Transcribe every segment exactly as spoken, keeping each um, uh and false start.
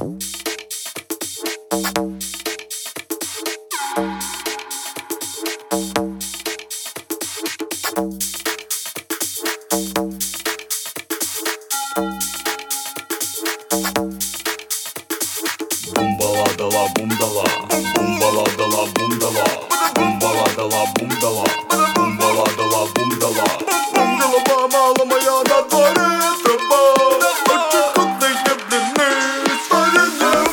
Бумбала дала бундала, бумбала дала бундала, бумбала дала бундала, бумбала дала бундала. Голова мало моя на дворе тропа, очень вкусные блины с вареньем.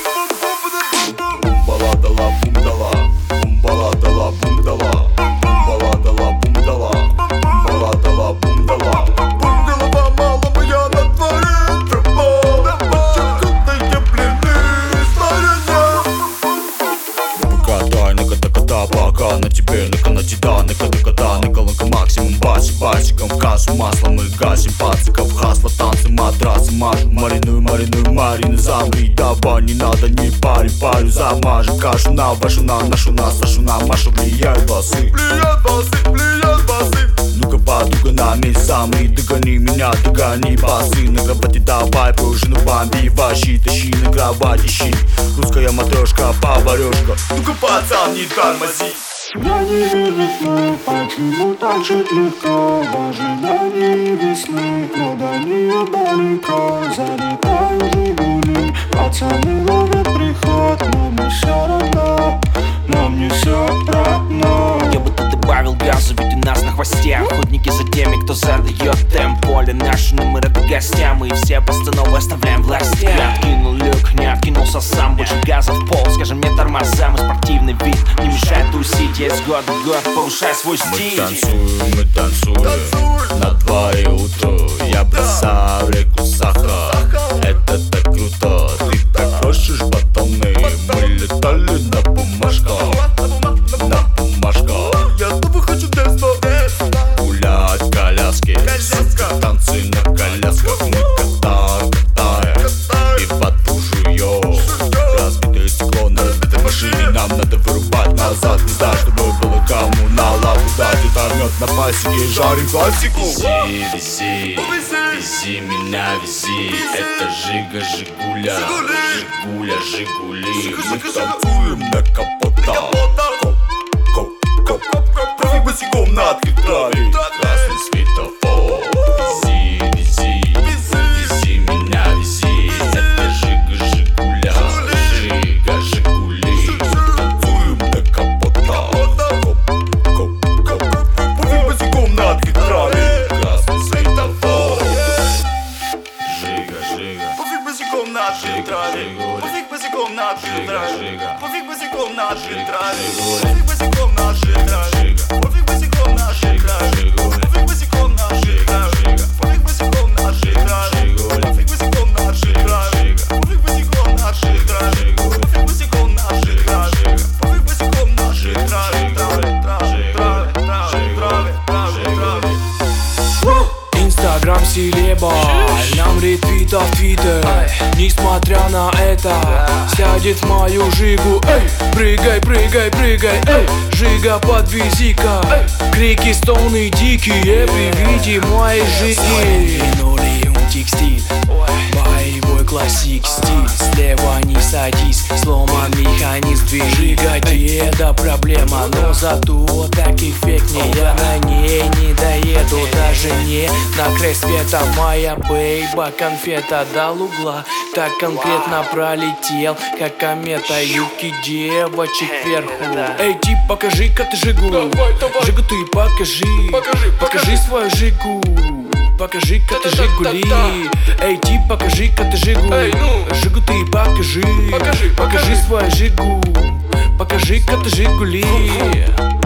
Бумбала дала бундала, бумбала дала бундала, бумбала дала бундала, бумбала дала бундала. Голова мало моя на дворе тропа, очень вкусные блины с вареньем. Покатай, наката-ката, пока на тебе, нака-на-ти-да, наката-ката, наколонка максимум, баси, басиком в кассу, маслом и гасим пациков, хасло, танцы, матрасы, мажем, мариную, мариную, марины, замри, давай, не надо, не пари, парю, замажем кашу, на вашу, на нашу, на Сашу, на Машу, влияют басы, влияют басы, влияют басы. Ну-ка, подуга на месте, замри, догони меня, догони басы, на кровати давай, пружину бомби, ващи, тащи на кровать, ищи, русская матрешка, поварешка, ну-ка, пацан, не тормози. Я не весны, почему так жить легко? В ожидании весны, но до нее далеко. Залетаю Жигули, пацаны ловят приход, но мне все равно, но мне все равно. Я бы тут добавил газа, ведь у нас на хвосте охотники за теми, кто задает темп. Поле наше, но мы рады гостям, и все постановы оставляем властям. Не откинул люк, не откинулся сам, больше газа в пол, скажем мне тормозам. И спортивный вид не мешает тусить, есть год в год, повышай свой стиль. Мы танцуем, мы танцуем, на дворе утро, я бросаю в реку сахар. Это так круто, ты так хочешь батоны, мы летали на бумажках, на бумажках. Я снова хочу детство, гулять в коляске, танцы на колясках, мы катаем, катаем и подпушуем. Разбитое стекло на разбитой машине, нам надо вырубать назад, не знаю, чтобы было кому на лапу дать. Это мед на пасеке, жарим классику. Вези, вези, вези меня, вези. Это Жига, Жигуля, Жигуля, Жигули. Мы танцуем на капота, коп, коп, коп, профи босиком на открытой траве. Красный светофор. Вези, вези, вези меня, вези. Это Жига, Жигуля, Жига, Жигули. Танцуем на капота, коп, коп, коп, профи босиком на открытой траве. Красный светофор. Жига, Жига, пофиг босиком на открытой траве. Пофиг босиком на открытой траве. Пофиг босиком на открытой траве. Пофиг босиком на открытой траве. Пофиг босиком на открытой траве. Пофиг босиком на открытой траве. Пофиг босиком на открытой траве. Пофиг босиком на открытой траве. Пофиг босиком на открытой траве. Пофиг босиком на открытой траве. Пофиг босиком на открытой траве. Траве, траве, траве, траве, траве. Инстаграм селеба, нам ретвитов твиттер. Несмотря на это, сядет в мою Жигу. Эй, прыгай, прыгай, прыгай, эй, Жига, подвези-ка. Крики, стоны дикие при виде моей Жиги. Линолеум текстиль, боевой классик стиль. Слева не садись, сломан механизм двери. Жига, деда проблема, но зато так эффектнее. Я на ней не доеду, даже не на край света. Моя бейба, конфета дал угла, так конкретно пролетел, как комета. Юбки девочек вверху. Эй, тип, покажи-ка ты Жигу. Жигу ты покажи, покажи свою Жигу. Покажи-ка ты Жигули. Эй, тип, покажи-ка ты Жигу. Жигу ты покажи, покажи свою Жигу. Покажи-ка ты Жигули.